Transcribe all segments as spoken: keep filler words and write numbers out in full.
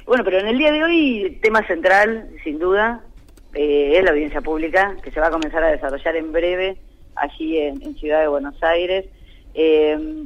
Bueno, pero en el día de hoy, el tema central, sin duda, eh, es la audiencia pública, que se va a comenzar a desarrollar en breve, allí en, en Ciudad de Buenos Aires. Eh,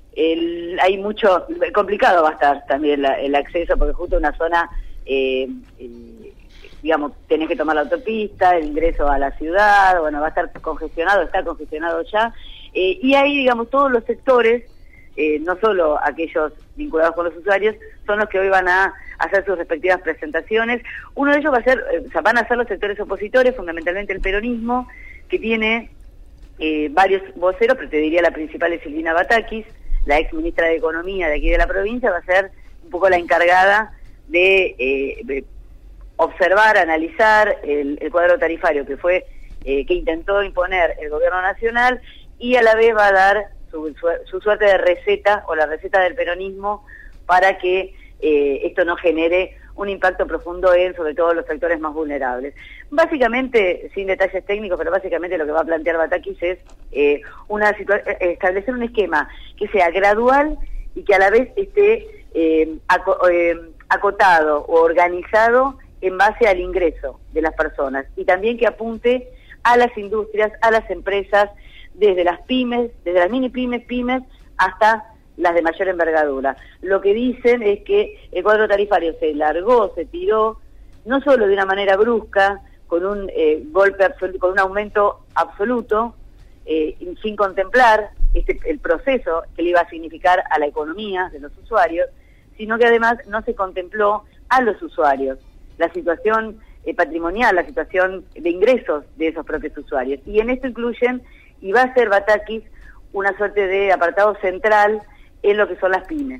el, hay mucho, complicado va a estar también la, el acceso, porque justo una zona, eh, eh, digamos, tenés que tomar la autopista, el ingreso a la ciudad, bueno, va a estar congestionado, está congestionado ya, eh, y ahí, digamos, todos los sectores, eh, no solo aquellos vinculados con los usuarios, son los que hoy van a hacer sus respectivas presentaciones. Uno de ellos va a ser, o sea, van a ser los sectores opositores, fundamentalmente el peronismo, que tiene eh, varios voceros, pero te diría la principal es Silvina Batakis, la ex ministra de Economía de aquí de la provincia, va a ser un poco la encargada de, eh, de observar, analizar el, el cuadro tarifario que fue eh, que intentó imponer el gobierno nacional, y a la vez va a dar su, su, su suerte de receta, o la receta del peronismo, para que eh, esto no genere un impacto profundo en, sobre todo, los sectores más vulnerables. Básicamente, sin detalles técnicos, pero básicamente lo que va a plantear Batakis es eh, una establecer un esquema que sea gradual y que a la vez esté eh, aco eh, acotado o organizado en base al ingreso de las personas, y también que apunte a las industrias, a las empresas, desde las pymes, desde las mini pymes, pymes, hasta las de mayor envergadura. Lo que dicen es que el cuadro tarifario se largó, se tiró, no solo de una manera brusca, con un eh, golpe absoluto, con un aumento absoluto, eh, sin contemplar este, el proceso que le iba a significar a la economía de los usuarios, sino que además no se contempló a los usuarios, la situación eh, patrimonial, la situación de ingresos de esos propios usuarios. Y en esto incluyen, y va a ser Batakis, una suerte de apartado central en lo que son las pymes,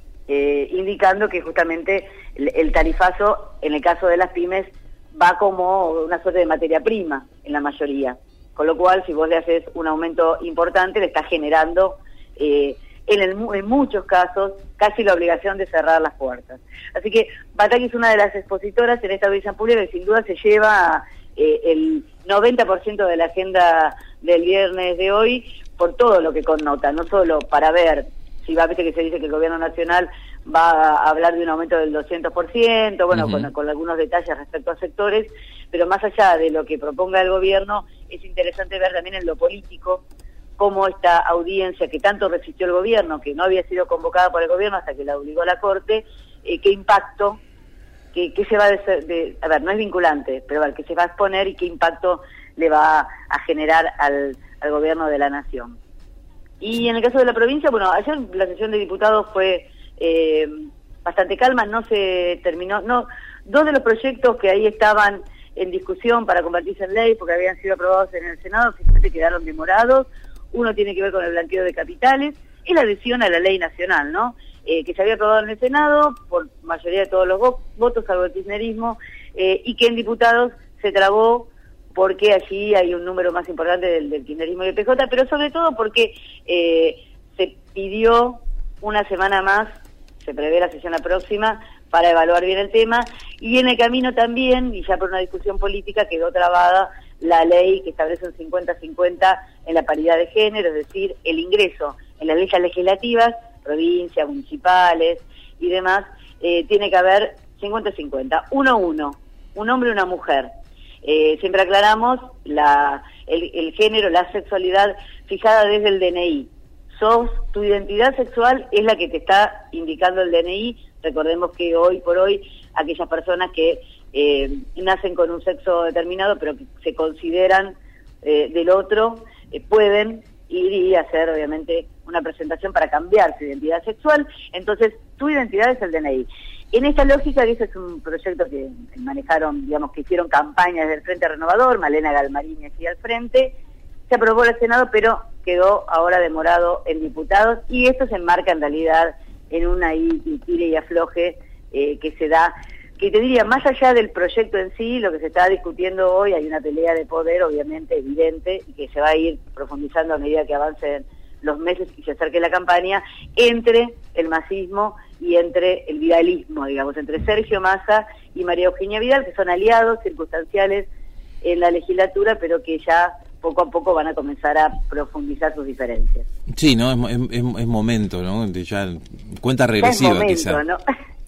eh, indicando que justamente el, el tarifazo, en el caso de las pymes, va como una suerte de materia prima en la mayoría, con lo cual si vos le haces un aumento importante, le estás generando eh, en, el, en muchos casos casi la obligación de cerrar las puertas. Así que Batakis es una de las expositoras en esta audiencia pública que sin duda se lleva eh, el noventa por ciento de la agenda del viernes de hoy, por todo lo que connota, no solo para ver si va, viste que se dice que el gobierno nacional va a hablar de un aumento del doscientos por ciento, bueno, uh-huh. con, con algunos detalles respecto a sectores, pero más allá de lo que proponga el gobierno, es interesante ver también en lo político cómo esta audiencia que tanto resistió el gobierno, que no había sido convocada por el gobierno hasta que la obligó la Corte, eh, qué impacto, qué, qué se va a... De, de, a ver, no es vinculante, pero al que se va a exponer y qué impacto le va a generar al, al gobierno de la nación. Y en el caso de la provincia, bueno, ayer la sesión de diputados fue eh, bastante calma, no se terminó, no, dos de los proyectos que ahí estaban en discusión para convertirse en ley, porque habían sido aprobados en el Senado, finalmente quedaron demorados. Uno tiene que ver con el blanqueo de capitales, y la adhesión a la ley nacional, ¿no? Eh, que se había aprobado en el Senado por mayoría de todos los votos, salvo el kirchnerismo, eh, y que en diputados se trabó porque allí hay un número más importante del, del kirchnerismo y del P J, pero sobre todo porque eh, se pidió una semana más, se prevé la sesión la próxima, para evaluar bien el tema, y en el camino también, y ya por una discusión política, quedó trabada la ley que establece un cincuenta cincuenta en la paridad de género, es decir, el ingreso en las leyes legislativas, provincias, municipales y demás, eh, tiene que haber cincuenta cincuenta, uno a uno, un hombre y una mujer. Eh, siempre aclaramos la, el, el género, la sexualidad fijada desde el D N I. Sos, tu identidad sexual es la que te está indicando el D N I. Recordemos que hoy por hoy aquellas personas que eh, nacen con un sexo determinado pero que se consideran eh, del otro, eh, pueden ir y hacer obviamente una presentación para cambiar su identidad sexual. Entonces tu identidad es el D N I. En esta lógica, que ese es un proyecto que manejaron, digamos, que hicieron campaña desde el Frente Renovador, Malena Galmarini aquí al frente, se aprobó en el Senado, pero quedó ahora demorado en diputados, y esto se enmarca en realidad en una tire y afloje eh, que se da, que te diría, más allá del proyecto en sí, lo que se está discutiendo hoy, hay una pelea de poder obviamente evidente, y que se va a ir profundizando a medida que avancen los meses y se acerque la campaña, entre el masismo y entre el vidalismo, digamos, entre Sergio Massa y María Eugenia Vidal, que son aliados circunstanciales en la legislatura, pero que ya poco a poco van a comenzar a profundizar sus diferencias. Sí, ¿no? Es, es, es momento, ¿no? De ya cuenta regresiva, es momento, quizá. ¿no?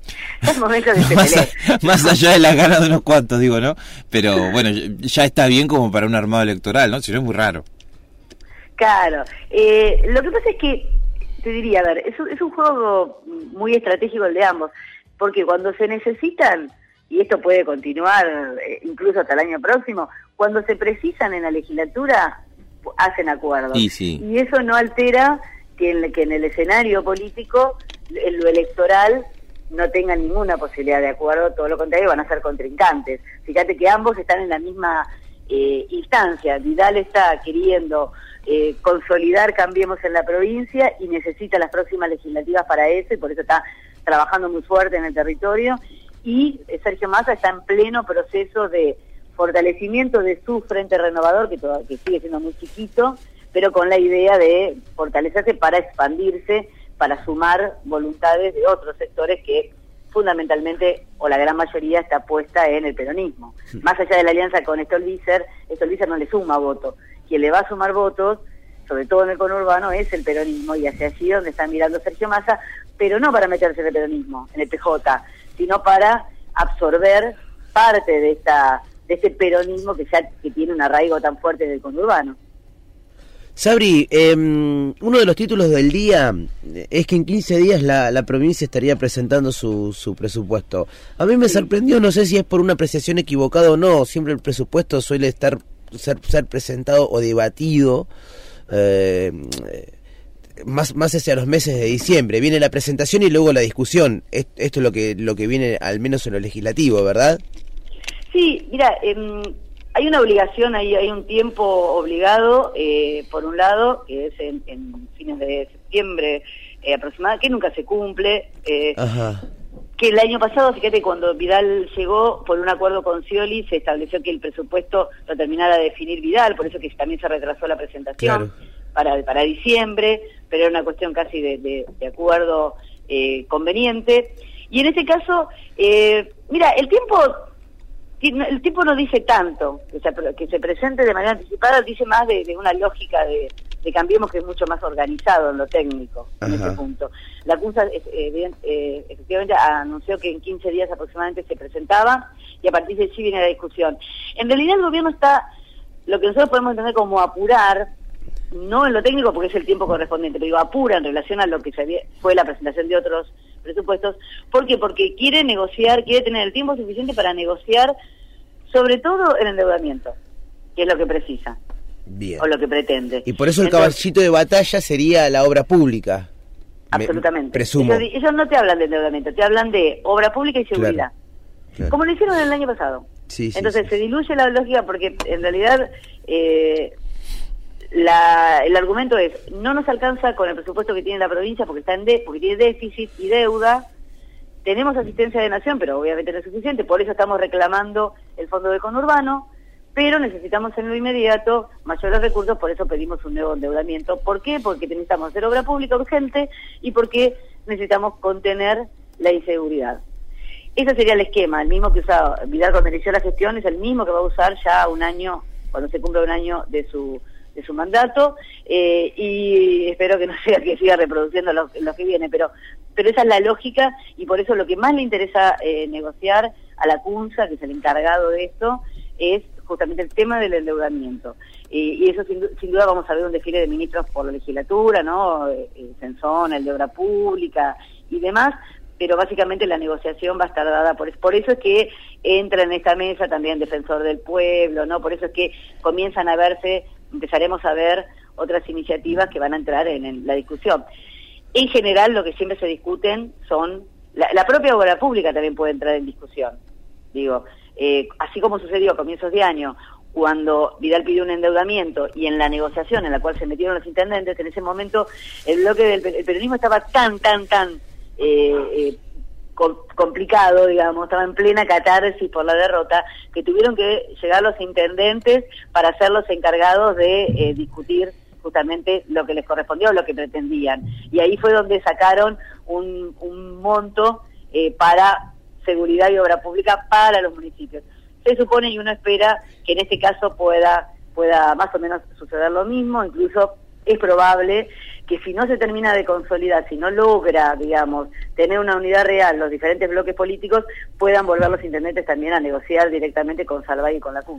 Es momento de que más, pelee. Más allá de las ganas de unos cuantos, digo, ¿no? Pero bueno, ya está bien como para un armado electoral, ¿no? Si no es muy raro. Claro. Eh, lo que pasa es que, te diría, a ver, es un, es un juego muy estratégico el de ambos, porque cuando se necesitan, y esto puede continuar eh, incluso hasta el año próximo, cuando se precisan en la legislatura, hacen acuerdos. Y, sí. y eso no altera que en, que en el escenario político, en lo electoral, no tengan ninguna posibilidad de acuerdo, todo lo contrario, van a ser contrincantes. Fíjate que ambos están en la misma eh, instancia. Vidal está queriendo eh, consolidar Cambiemos en la provincia y necesita las próximas legislativas para eso, y por eso está trabajando muy fuerte en el territorio. Y eh, Sergio Massa está en pleno proceso de fortalecimiento de su Frente Renovador, que, todo, que sigue siendo muy chiquito, pero con la idea de fortalecerse para expandirse, para sumar voluntades de otros sectores que fundamentalmente, o la gran mayoría, está puesta en el peronismo. Sí. Más allá de la alianza con Stolbizer, Stolbizer no le suma votos. Quien le va a sumar votos, sobre todo en el conurbano, es el peronismo, y hacia allí donde está mirando Sergio Massa, pero no para meterse en el peronismo, en el P J, sino para absorber parte de esta de este peronismo que ya que tiene un arraigo tan fuerte del conurbano. Sabri, eh, uno de los títulos del día es que en quince días la, la provincia estaría presentando su, su presupuesto. A mí me sí. sorprendió, no sé si es por una apreciación equivocada o no, siempre el presupuesto suele estar ser, ser presentado o debatido eh, más, más hacia los meses de diciembre. Viene la presentación y luego la discusión. Esto es lo que, lo que viene al menos en lo legislativo, ¿verdad? Sí, mira, eh, hay una obligación, hay, hay un tiempo obligado, eh, por un lado, que es en, en fines de septiembre eh, aproximadamente, que nunca se cumple, eh, Ajá. que el año pasado, fíjate, cuando Vidal llegó, por un acuerdo con Scioli, se estableció que el presupuesto lo terminara de definir Vidal, por eso que también se retrasó la presentación claro. para, para diciembre, pero era una cuestión casi de, de, de acuerdo eh, conveniente. Y en este caso, eh, mira, el tiempo... El tipo no dice tanto, que se, que se presente de manera anticipada, dice más de, de una lógica de, de Cambiemos, que es mucho más organizado en lo técnico, en Ajá. ese punto. La C U N S A eh, eh, efectivamente anunció que en quince días aproximadamente se presentaba, y a partir de allí viene la discusión. En realidad el gobierno está, lo que nosotros podemos entender como apurar, no en lo técnico porque es el tiempo correspondiente, pero digo, apura en relación a lo que se fue la presentación de otros presupuestos. ¿Por qué? Porque quiere negociar, quiere tener el tiempo suficiente para negociar, sobre todo el endeudamiento, que es lo que precisa. Bien. O lo que pretende. Y por eso el Entonces, caballito de batalla sería la obra pública. Absolutamente. Me, presumo. Ellos, ellos no te hablan de endeudamiento, te hablan de obra pública y seguridad. Claro, claro. Como lo hicieron el año pasado. Sí, sí, Entonces sí, se sí. diluye la lógica porque en realidad eh, la, el argumento es, no nos alcanza con el presupuesto que tiene la provincia porque está en de, porque tiene déficit y deuda. Tenemos asistencia de nación, pero obviamente no es suficiente, por eso estamos reclamando el fondo de conurbano, pero necesitamos en lo inmediato mayores recursos, por eso pedimos un nuevo endeudamiento. ¿Por qué? Porque necesitamos hacer obra pública urgente y porque necesitamos contener la inseguridad. Ese sería el esquema, el mismo que usaba Vidal cuando inició la gestión, es el mismo que va a usar ya un año, cuando se cumpla un año de su de su mandato, eh, y espero que no sea que siga reproduciendo lo, lo que viene, pero pero esa es la lógica, y por eso lo que más le interesa eh, negociar a la C U N S A, que es el encargado de esto, es justamente el tema del endeudamiento. Eh, y eso sin, sin duda vamos a ver un desfile de ministros por la legislatura, ¿no? Eh, Sensón, el de Obra Pública y demás, pero básicamente la negociación va a estar dada por eso. Por eso es que entra en esta mesa también Defensor del Pueblo, ¿no? Por eso es que comienzan a verse, empezaremos a ver otras iniciativas que van a entrar en, en la discusión. En general, lo que siempre se discuten son... La, la propia obra pública también puede entrar en discusión. Digo, eh, así como sucedió a comienzos de año, cuando Vidal pidió un endeudamiento y en la negociación en la cual se metieron los intendentes, en ese momento el bloque del el peronismo estaba tan, tan, tan eh, eh, co complicado, digamos, estaba en plena catarsis por la derrota, que tuvieron que llegar los intendentes para ser los encargados de eh, discutir justamente lo que les correspondió, lo que pretendían. Y ahí fue donde sacaron un, un monto eh, para seguridad y obra pública para los municipios. Se supone y uno espera que en este caso pueda pueda más o menos suceder lo mismo, incluso es probable que si no se termina de consolidar, si no logra, digamos, tener una unidad real, los diferentes bloques políticos puedan volver los intendentes también a negociar directamente con Salvay y con la C U N.